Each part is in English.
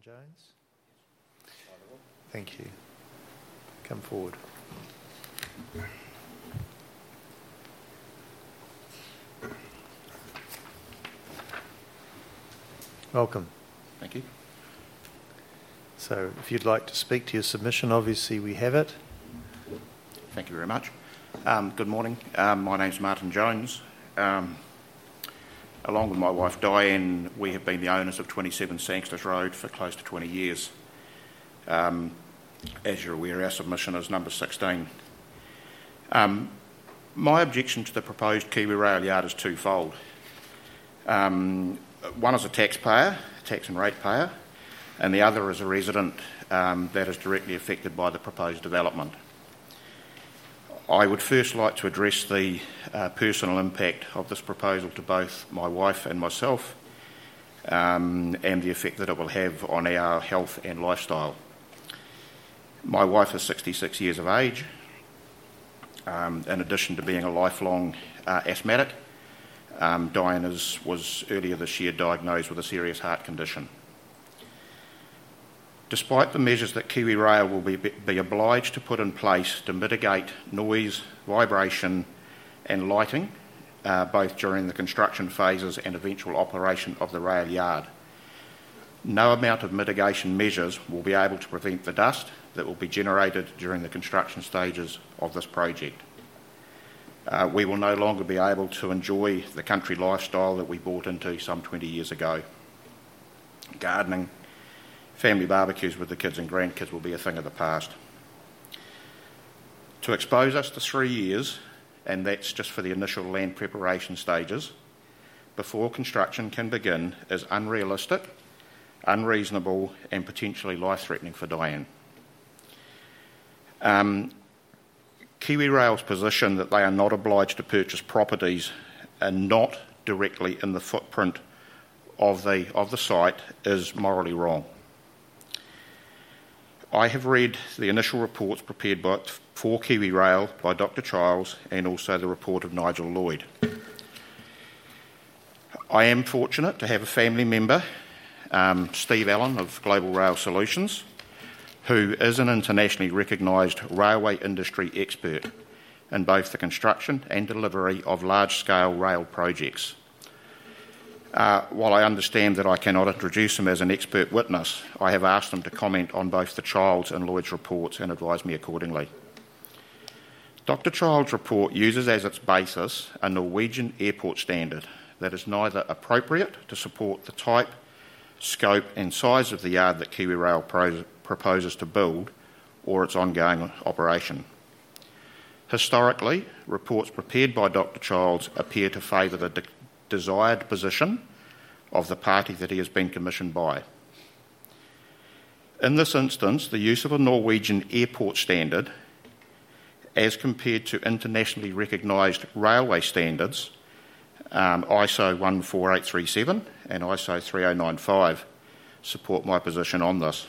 Jones. Thank you. Come forward. Welcome. Thank you. So if you'd like to speak to your submission, obviously we have it. Thank you very much. Good morning. My name's Martin Jones. Along with my wife Diane, we have been the owners of 27 Sangsters Road for close to 20 years. As you're aware, our submission is number 16. My objection to the proposed Kiwi Rail Yard is twofold. One is a taxpayer, tax and ratepayer, and the other is a resident that is directly affected by the proposed development. I would first like to address the personal impact of this proposal to both my wife and myself, and the effect that it will have on our health and lifestyle. My wife is 66 years of age. In addition to being a lifelong asthmatic, Diane was earlier this year diagnosed with a serious heart condition. Despite the measures that Kiwi Rail will be obliged to put in place to mitigate noise, vibration and lighting, both during the construction phases and eventual operation of the rail yard, no amount of mitigation measures will be able to prevent the dust that will be generated during the construction stages of this project. We will no longer be able to enjoy the country lifestyle that we bought into some 20 years ago. Gardening, family barbecues with the kids and grandkids will be a thing of the past. To expose us to 3 years, and that's just for the initial land preparation stages, before construction can begin is unrealistic, unreasonable and potentially life-threatening for Diane. Kiwi Rail's position that they are not obliged to purchase properties and not directly in the footprint of the site is morally wrong. I have read the initial reports prepared for Kiwi Rail by Dr. Childs and also the report of Nigel Lloyd. I am fortunate to have a family member, Steve Allen of Global Rail Solutions, who is an internationally recognised railway industry expert in both the construction and delivery of large-scale rail projects. While I understand that I cannot introduce him as an expert witness, I have asked him to comment on both the Childs and Lloyd's reports and advise me accordingly. Dr. Childs' report uses as its basis a Norwegian airport standard that is neither appropriate to support the type, scope and size of the yard that Kiwi Rail proposes to build or its ongoing operation. Historically, reports prepared by Dr. Childs appear to favour the desired position of the party that he has been commissioned by. In this instance, the use of a Norwegian airport standard as compared to internationally recognised railway standards, ISO 14837 and ISO 3095, support my position on this.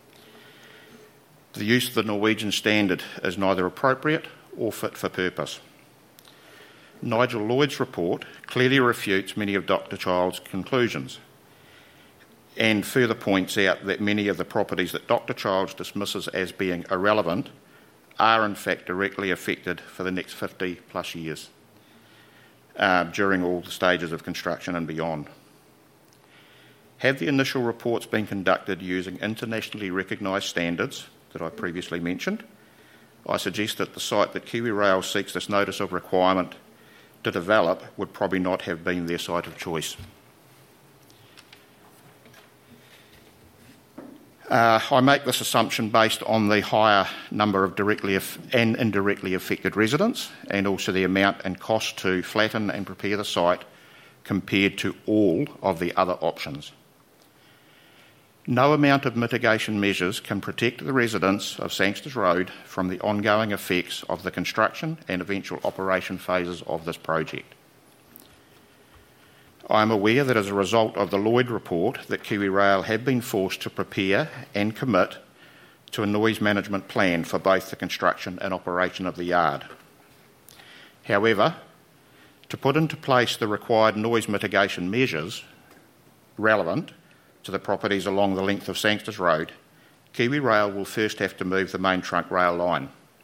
The use of the Norwegian standard is neither appropriate or fit for purpose. Nigel Lloyd's report clearly refutes many of Dr. Childs' conclusions and further points out that many of the properties that Dr. Childs dismisses as being irrelevant are in fact directly affected for the next 50 plus years during all the stages of construction and beyond. Have the initial reports been conducted using internationally recognised standards that I previously mentioned? I suggest that the site that Kiwi Rail seeks this notice of requirement to develop would probably not have been their site of choice. I make this assumption based on the higher number of directly and indirectly affected residents and also the amount and cost to flatten and prepare the site compared to all of the other options. No amount of mitigation measures can protect the residents of Sangsters Road from the ongoing effects of the construction and eventual operation phases of this project. I am aware that as a result of the Lloyd report that Kiwi Rail have been forced to prepare and commit to a noise management plan for both the construction and operation of the yard. However, to put into place the required noise mitigation measures relevant to the properties along the length of Sangsters Road, KiwiRail will first have to move the main trunk rail line.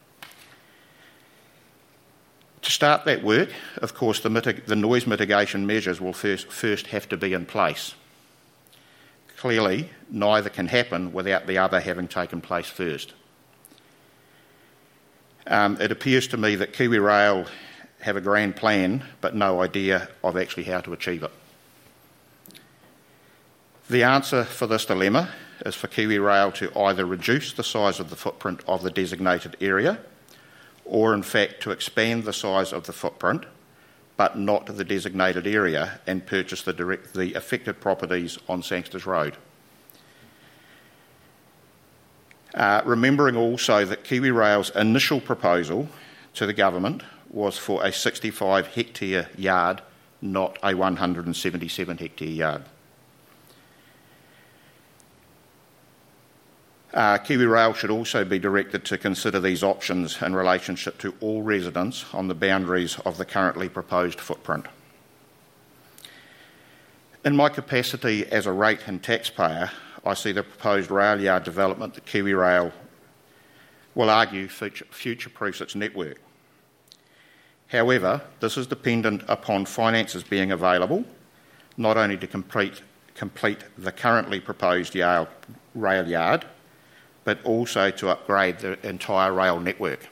To start that work, of course, the noise mitigation measures will first have to be in place. Clearly, neither can happen without the other having taken place first. It appears to me that KiwiRail have a grand plan, but no idea of actually how to achieve it. The answer for this dilemma is for KiwiRail to either reduce the size of the footprint of the designated area, or in fact to expand the size of the footprint, but not the designated area, and purchase the affected properties on Sangsters Road. Remembering also that KiwiRail's initial proposal to the government was for a 65 hectare yard, not a 177 hectare yard. KiwiRail should also be directed to consider these options in relationship to all residents on the boundaries of the currently proposed footprint. In my capacity as a rate and taxpayer, I see the proposed rail yard development that KiwiRail will argue future-proofs its network. However, this is dependent upon finances being available, not only to complete the currently proposed rail yard, but also to upgrade the entire rail network.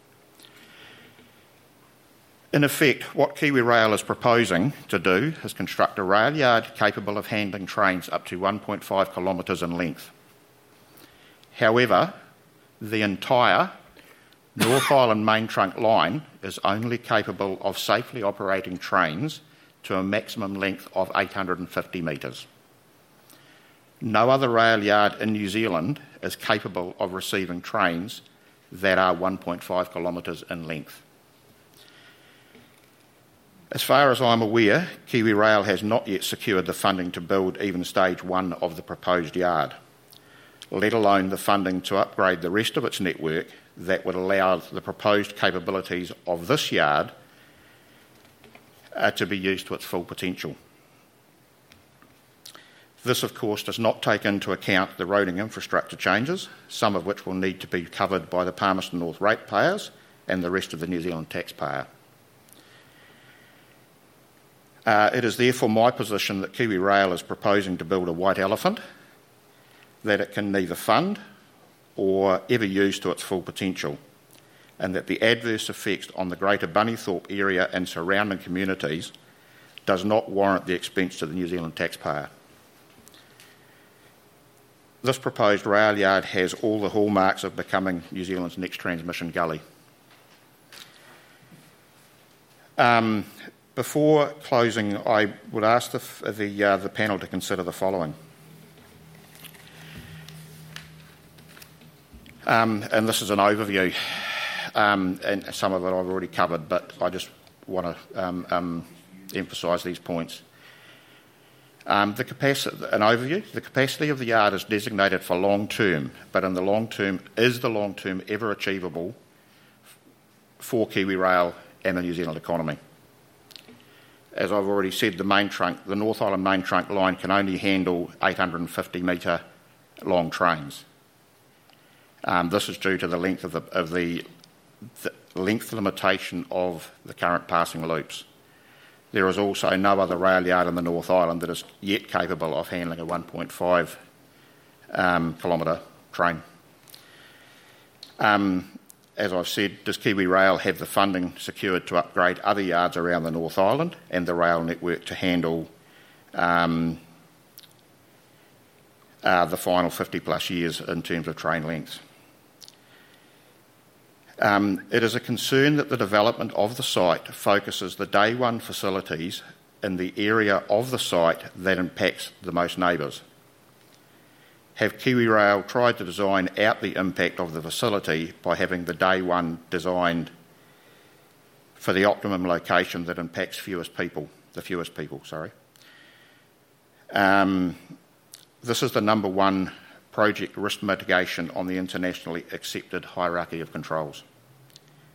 In effect, what KiwiRail is proposing to do is construct a rail yard capable of handling trains up to 1.5 kilometres in length. However, the entire North Island main trunk line is only capable of safely operating trains to a maximum length of 850 metres. No other rail yard in New Zealand is capable of receiving trains that are 1.5 kilometres in length. As far as I'm aware, KiwiRail has not yet secured the funding to build even stage 1 of the proposed yard, let alone the funding to upgrade the rest of its network that would allow the proposed capabilities of this yard to be used to its full potential. This, of course, does not take into account the roading infrastructure changes, some of which will need to be covered by the Palmerston North ratepayers and the rest of the New Zealand taxpayer. It is therefore my position that KiwiRail is proposing to build a white elephant that it can neither fund or ever use to its full potential, and that the adverse effects on the greater Bunnythorpe area and surrounding communities does not warrant the expense to the New Zealand taxpayer. This proposed rail yard has all the hallmarks of becoming New Zealand's next transmission gully. Before closing, I would ask the panel to consider the following. And this is an overview, and some of it I've already covered, but I just want to emphasise these points. An overview. The capacity of the yard is designated for long term, but in the long term, is the long term ever achievable for KiwiRail and the New Zealand economy? As I've already said, the North Island main trunk line can only handle 850 metre long trains. This is due to the length of the length limitation of the current passing loops. There is also no other rail yard in the North Island that is yet capable of handling a 1.5 kilometre train. As I've said, does KiwiRail have the funding secured to upgrade other yards around the North Island and the rail network to handle the final 50 plus years in terms of train lengths? It is a concern that the development of the site focuses the day one facilities in the area of the site that impacts the most neighbours. Have KiwiRail tried to design out the impact of the facility by having the day one designed for the optimum location that impacts the fewest people? This is the number one project risk mitigation on the internationally accepted hierarchy of controls.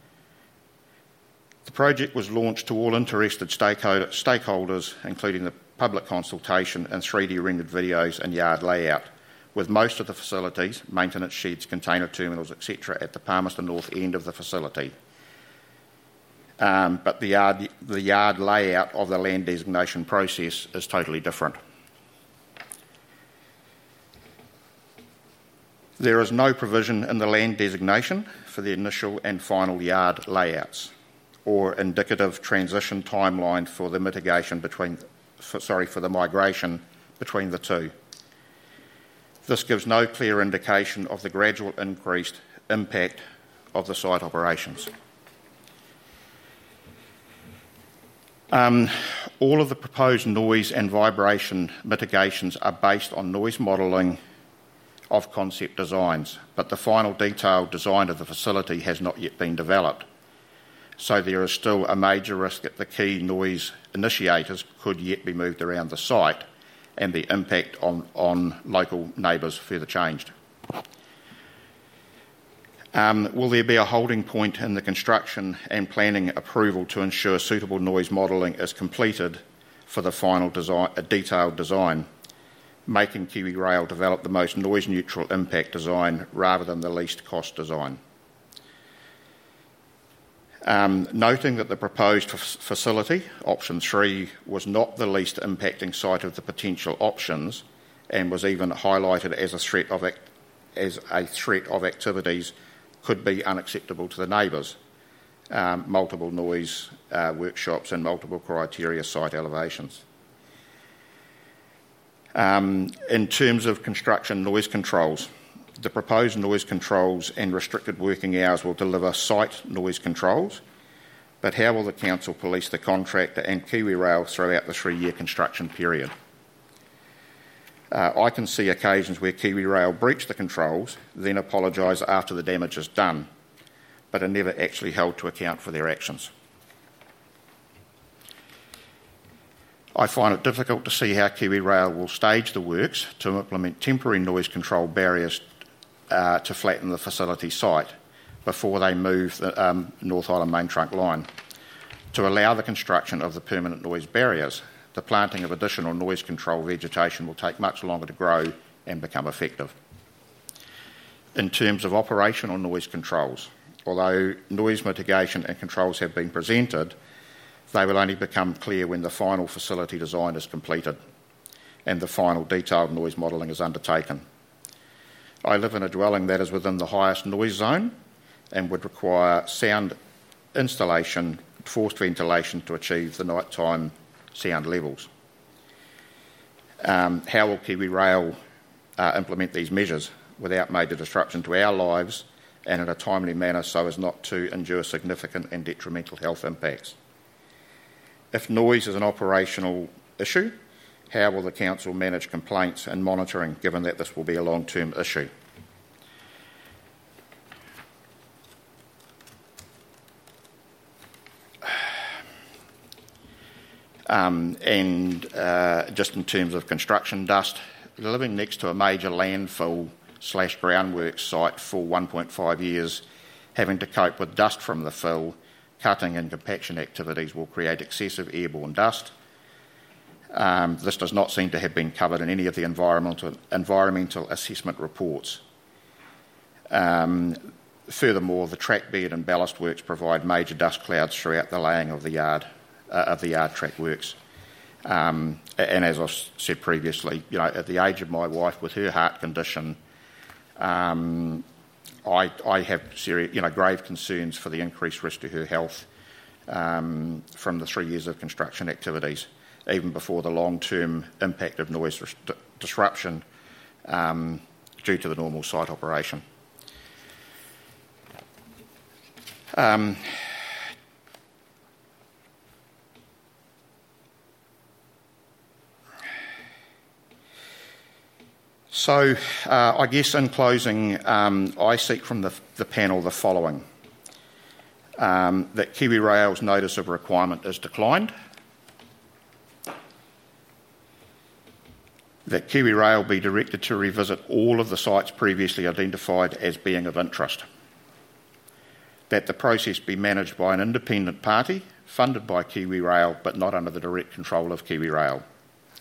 The project was launched to all interested stakeholders, including the public consultation and 3D rendered videos and yard layout, with most of the facilities, maintenance sheds, container terminals, etc., at the Palmerston North end of the facility. But the yard layout of the land designation process is totally different. There is no provision in the land designation for the initial and final yard layouts or indicative transition timeline for the for the migration between the two. This gives no clear indication of the gradual increased impact of the site operations. All of the proposed noise and vibration mitigations are based on noise modelling of concept designs, but the final detailed design of the facility has not yet been developed. So there is still a major risk that the key noise initiators could yet be moved around the site and the impact on local neighbours further changed. Will there be a holding point in the construction and planning approval to ensure suitable noise modelling is completed for the final design, a detailed design, making KiwiRail develop the most noise-neutral impact design rather than the least cost design? Noting that the proposed facility, option 3, was not the least impacting site of the potential options and was even highlighted as a threat of activities could be unacceptable to the neighbours, multiple noise workshops and multiple criteria site elevations. In terms of construction noise controls, the proposed noise controls and restricted working hours will deliver site noise controls, but how will the council police the contractor and KiwiRail throughout the 3-year construction period? I can see occasions where KiwiRail breach the controls, then apologise after the damage is done, but are never actually held to account for their actions. I find it difficult to see how KiwiRail will stage the works to implement temporary noise control barriers to flatten the facility site before they move the North Island main trunk line. To allow the construction of the permanent noise barriers, the planting of additional noise control vegetation will take much longer to grow and become effective. In terms of operational noise controls, although noise mitigation and controls have been presented, they will only become clear when the final facility design is completed and the final detailed noise modelling is undertaken. I live in a dwelling that is within the highest noise zone and would require sound installation, forced ventilation to achieve the nighttime sound levels. How will KiwiRail implement these measures without major disruption to our lives and in a timely manner so as not to endure significant and detrimental health impacts? If noise is an operational issue, how will the council manage complaints and monitoring, given that this will be a long-term issue? Just in terms of construction dust, living next to a major landfill / groundworks site for 1.5 years, having to cope with dust from the fill, cutting and compaction activities will create excessive airborne dust. This does not seem to have been covered in any of the environmental assessment reports. Furthermore, the track bed and ballast works provide major dust clouds throughout the laying of the yard track works. And as I said previously, at the age of my wife with her heart condition, I have serious, grave concerns for the increased risk to her health from the 3 years of construction activities, even before the long-term impact of noise disruption due to the normal site operation. So, I guess in closing, I seek from the panel the following. That KiwiRail's notice of requirement is declined. That KiwiRail be directed to revisit all of the sites previously identified as being of interest. That the process be managed by an independent party, funded by KiwiRail, but not under the direct control of KiwiRail.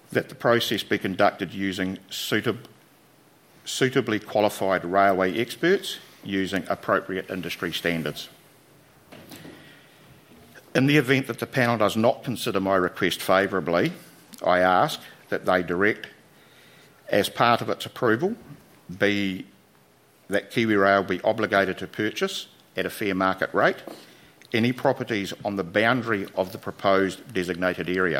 that the process be conducted using suitably qualified railway experts using appropriate industry standards. In the event that the panel does not consider my request favourably, I ask that they direct, as part of its approval, that KiwiRail be obligated to purchase, at a fair market rate, any properties on the boundary of the proposed designated area.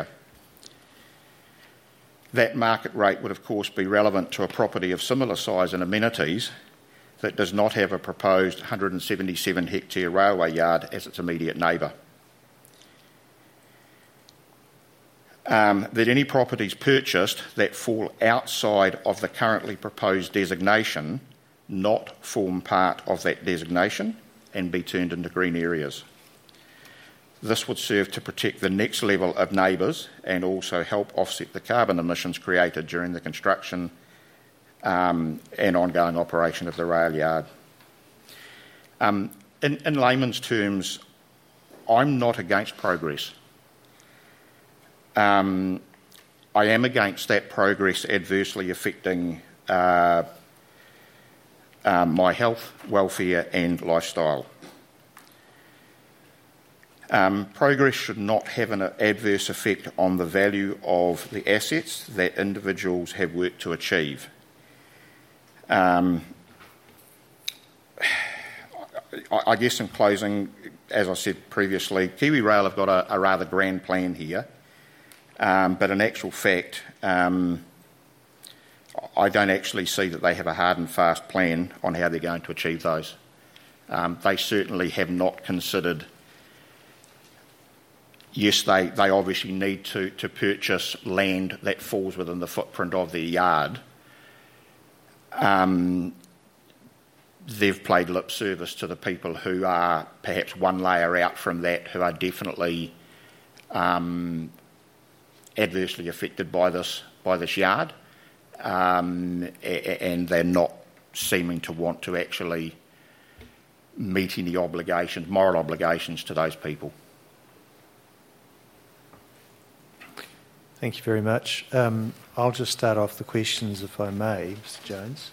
That market rate would of course be relevant to a property of similar size and amenities that does not have a proposed 177 hectare railway yard as its immediate neighbour. That any properties purchased that fall outside of the currently proposed designation not form part of that designation and be turned into green areas. This would serve to protect the next level of neighbours and also help offset the carbon emissions created during the construction and ongoing operation of the rail yard. In layman's terms, I'm not against progress. I am against that progress adversely affecting my health, welfare and lifestyle. Progress should not have an adverse effect on the value of the assets that individuals have worked to achieve. I guess in closing, as I said previously, KiwiRail have got a rather grand plan here, but in actual fact, I don't actually see that they have a hard and fast plan on how they're going to achieve those. They certainly have not considered. Yes, they obviously need to purchase land that falls within the footprint of their yard. They've played lip service to the people who are perhaps one layer out from that, who are definitely adversely affected by this yard, and they're not seeming to want to actually meet any obligations, moral obligations to those people. Thank you very much. I'll just start off the questions, if I may, Mr. Jones.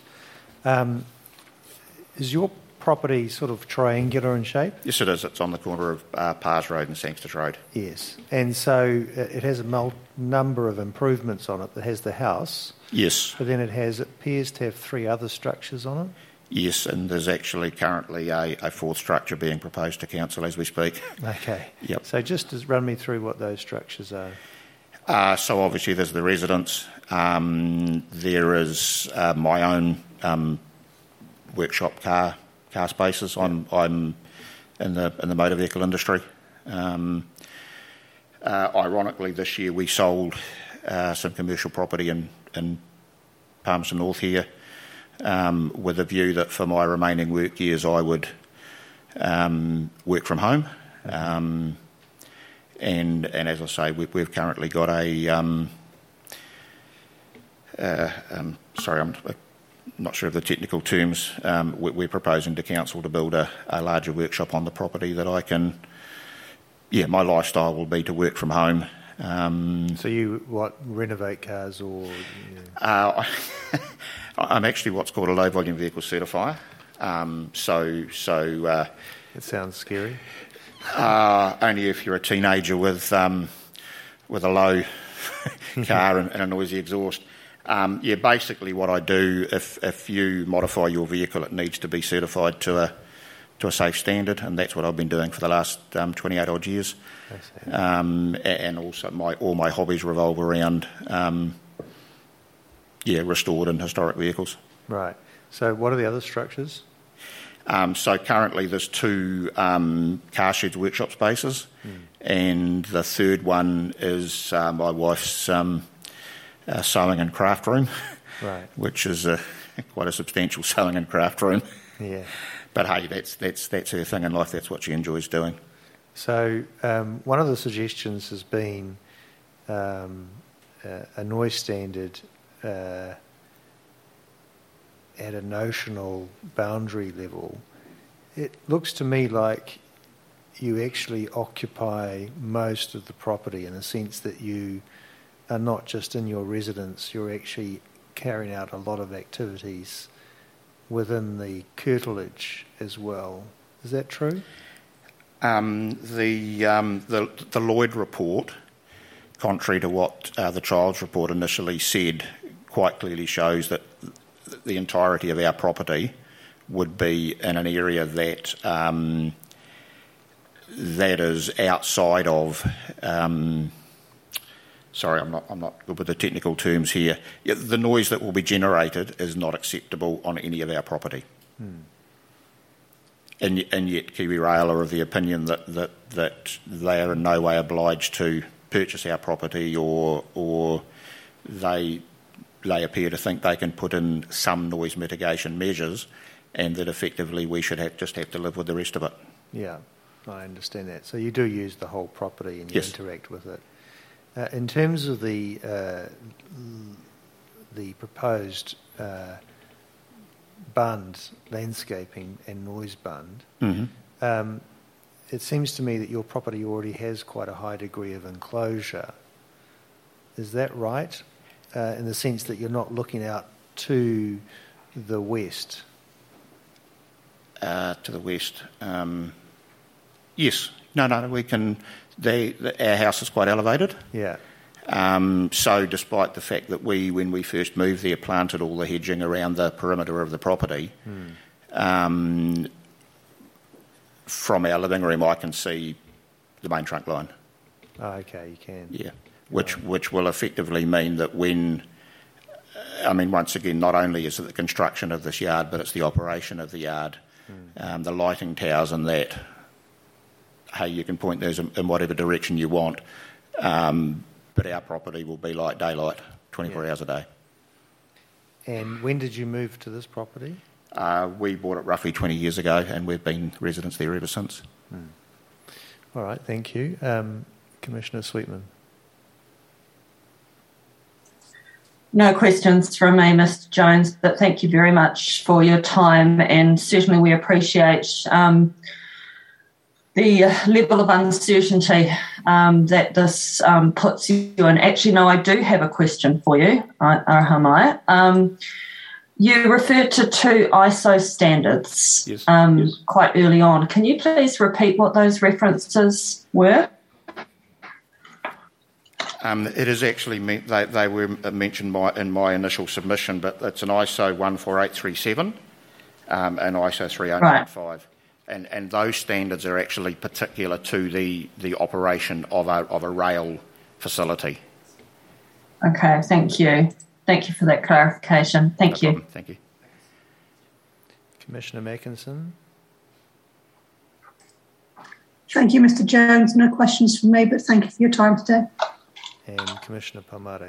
Is your property sort of triangular in shape? Yes, it is. It's on the corner of Pars Road and Sangster Road. Yes. And so it has a number of improvements on it. It has the house. Yes. But then it appears to have 3 other structures on it. Yes, and there's actually currently a 4th structure being proposed to council as we speak. Okay. Yep. So just run me through what those structures are. So obviously there's the residence. There is my own workshop car spaces. I'm in the motor vehicle industry. Ironically, this year we sold some commercial property in Palmerston North here, with a view that for my remaining work years I would work from home. And as I say, we've currently got I'm not sure of the technical terms. We're proposing to council to build a larger workshop on the property that I can. Yeah, my lifestyle will be to work from home. So you renovate cars or? I'm actually what's called a low volume vehicle certifier. It sounds scary. Only if you're a teenager with a low car and a noisy exhaust. Basically what I do, if you modify your vehicle, it needs to be certified to a safe standard, and that's what I've been doing for the last 28 odd years. And also all my hobbies revolve around restored and historic vehicles. Right. So what are the other structures? So currently there's 2 car sheds workshop spaces, and the 3rd one is my wife's sewing and craft room, right? Which is quite a substantial sewing and craft room. Yeah. But hey, that's her thing in life. That's what she enjoys doing. So one of the suggestions has been a noise standard at a notional boundary level. It looks to me like you actually occupy most of the property in the sense that you are not just in your residence, you're actually carrying out a lot of activities within the curtilage as well. Is that true? The Lloyd report, contrary to what the Childs report initially said, quite clearly shows that the entirety of our property would be in an area that that is outside of. Sorry, I'm not good with the technical terms here. The noise that will be generated is not acceptable on any of our property. And yet KiwiRail are of the opinion that they are in no way obliged to purchase our property, or they appear to think they can put in some noise mitigation measures, and that effectively we should just have to live with the rest of it. Yeah, I understand that. So you do use the whole property and you Yes. interact with it. In terms of the proposed bund, landscaping and noise bund, it seems to me that your property already has quite a high degree of enclosure. Is that right? In the sense that you're not looking out to the west? To the west. Yes. No, we can. Our house is quite elevated. Yeah. So despite the fact that when we first moved there, planted all the hedging around the perimeter of the property, from our living room I can see the main trunk line. Oh, okay, you can. Yeah. Which will effectively mean that once again, not only is it the construction of this yard, but it's the operation of the yard, the lighting towers and that. Hey, you can point those in whatever direction you want, but our property will be like daylight, 24 hours a day. And when did you move to this property? We bought it roughly 20 years ago, and we've been residents there ever since. All right, thank you. Commissioner Sweetman. No questions from me, Mr. Jones, but thank you very much for your time, and certainly we appreciate the level of uncertainty that this puts you in. Actually, no, I do have a question for you, Arahamai. You referred to 2 ISO standards Yes. quite early on. Can you please repeat what those references were? It is actually they were mentioned in my initial submission, but it's an ISO 14837 and ISO 3095. Right. And those standards are actually particular to the operation of a rail facility. Okay, thank you. Thank you for that clarification. Thank you. Problem. Thank you. Commissioner Mackinson. Thank you, Mr. Jones. No questions from me, but thank you for your time today. And Commissioner Palmare.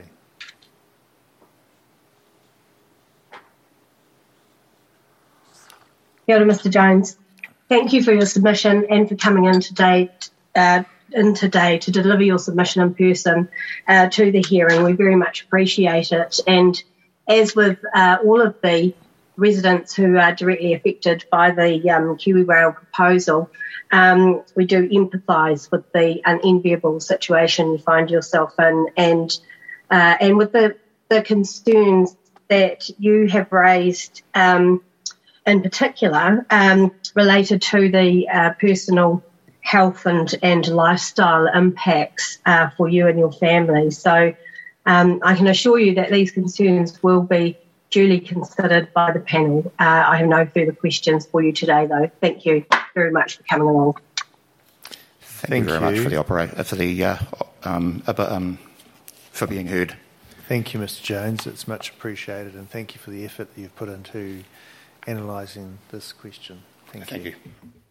Kia ora, Mr. Jones. Thank you for your submission and for coming in today to deliver your submission in person to the hearing. We very much appreciate it. And as with all of the residents who are directly affected by the KiwiRail proposal, we do empathise with the unenviable situation you find yourself in, and with the concerns that you have raised in particular related to the personal health and lifestyle impacts for you and your family. So I can assure you that these concerns will be duly considered by the panel. I have no further questions for you today, though. Thank you very much for coming along. Thank you very much for being heard. Thank you, Mr. Jones. It's much appreciated, and thank you for the effort that you've put into analysing this question. Thank you.